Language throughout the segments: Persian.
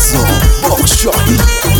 رضا باغشاهی.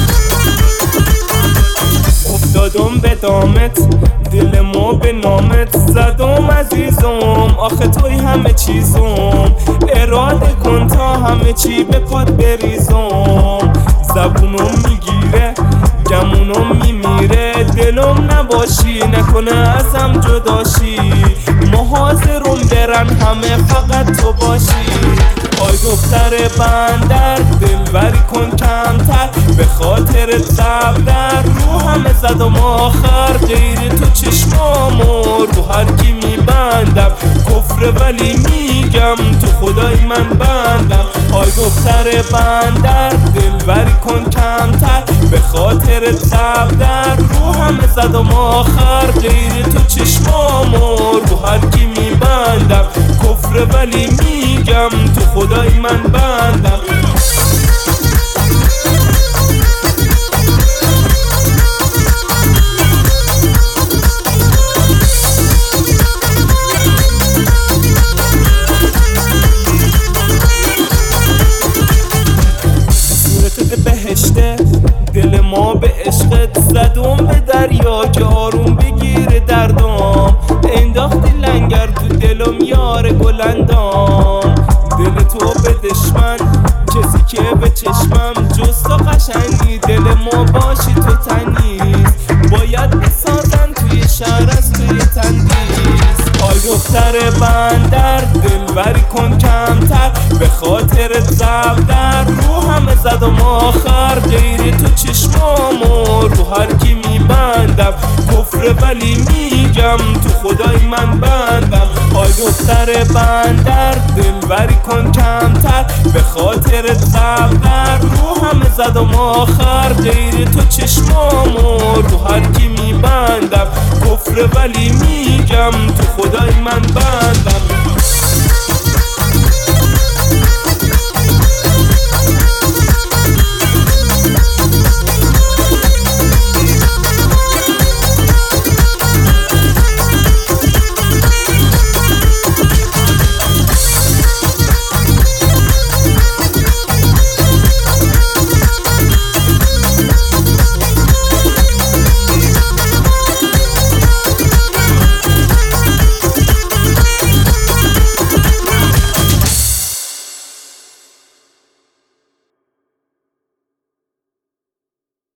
افتادم به دامت، دل ما به نامت زدم عزیزم، آخه توی همه چیزم، اراده کن تا همه چی به پات بریزم. زبونم میگیره گمونم میمیره، دلم نباشی نکنه ازم جداشی، محاضرم برن همه فقط تو باشی. آی دختر بندر دلبری کن کمتر، به خاطر زبدر رو همه زدم آخر، غیر تو چشمامو رو هر کی میبندم، کفر ولی میگم تو خدای من بندم. آی دختر بندر دلبری کن کمتر، به خاطر زبدر رو همه زدم آخر، غیر تو چشمامو رو هر کی میبندم، کفر ولی میگم تو خدای من بندم. صورتت بهشته دل ما به عشقت زدم به دریا که آروم بگیره دردم، انداختی لنگر تو دلم یار گلندام، دل تو به دشمن کسی که به چشمم جز تو قشنگی، دل ما باشی تو تنیز باید بسازن توی شهر از توی تندیز. آی دختر بندر دلبری کن کمتر، به خاطر زبدر رو همه زدم آخر، غیر تو چشمامو رو هر کی میبندم، کفر ولی میگم تو خدای من بندم. آی دختر بندر دلبری کن کمتر، به خاطر زبدر رو همه زدم آخر، غیر تو چشمامو رو هر کی میبندم، کفر ولی میگم تو خدای من بندم.